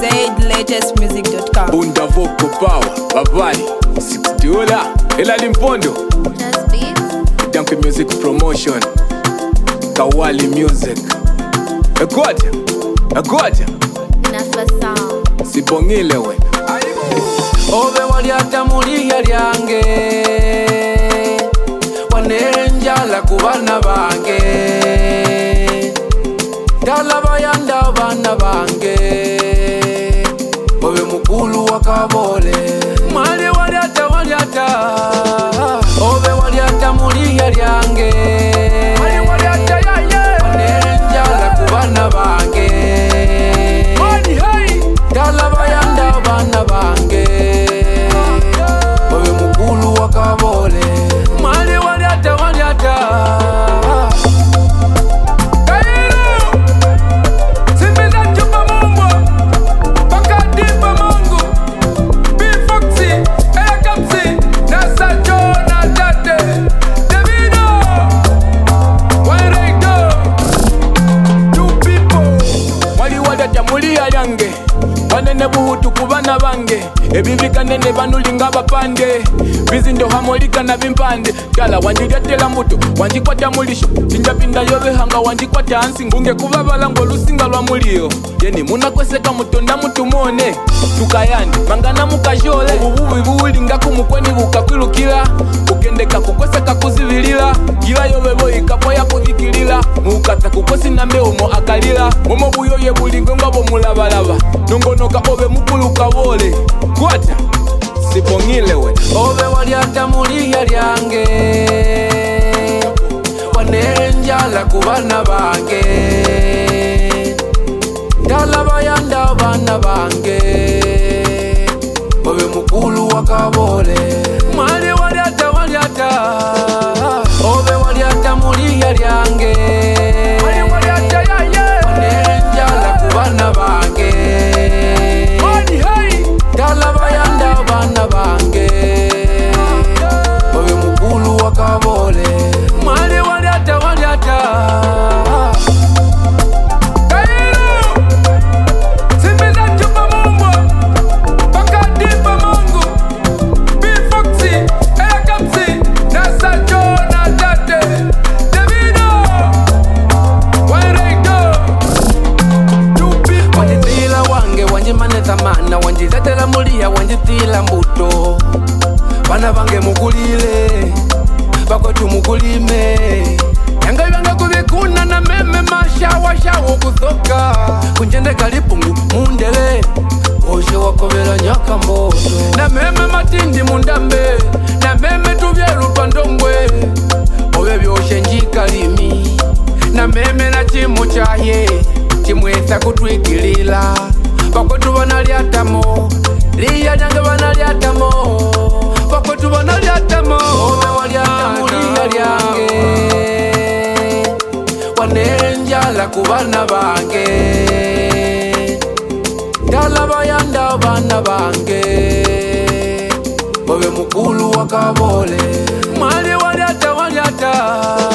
zlatestmusic.com. Bunda vocal power, Bavari, $60. Ela Limpondo. Just beats. Donkey Music Promotion. Kawali Music. Egoja. Nafa Sound. Sibongile we. Obe waliata muliya lyange wanenjala kubana bange talaba yanda bana bange obe mukulu wakabole mwali waliata obe waliata muliya lyange wanenjala kubana bange talaba yanda bana bange obe mukulu wakabole mwali waliata muliya lyange banene buhutu kubana bange ebibikanene banulinga bapande bizindo hamolika na bimpande kala wanjilyatela mbuto wanjikwata mulisho tinjapinda yobehanga wanjikwata ansi ngunge kubabala ngolusinga lwa mulio yeni munakweseka mutonda mutumone tukayandi mangana mukajole ubububi buulinga kumukweni bukakwilukila ukendeka kukweseka kuzibilila gila yobebo ikapoya kudhikilila mukata kukwesi nambe omo akalila momo buyoye bulingo ngabo mulabalaba nongonoka obe mukulu kabole kwata sibongile we obe waliata muliya lyange wanenjala kubana bange talaba yanda bana bange obe mukulu wakabole mwali waliata obe waliata muliya lyange wanenjala kubana bange talaba yanda bana bange obe mukulu wakabole mwali waliata zamana wanjiletela muliya wanjitila mbuto bana bange mukulile bakwetu mukulime yanga byanga kubikuna na meme mashawa kusoka kunjendeka lipungu mundele oshe wakobela nyaka mboto na meme matindi mundambe na meme tubyelu twandongwe obe byoshe njikalimi na meme na chimu chaye chimwesa kutwikilila bakwetu banalyatamo liya lyange banalyatamo bakwetu banalyatamo obe walyata muliya lyange wanenjala kubana bange talaba yanda bana bange obe mukulu wakabole mwali walyata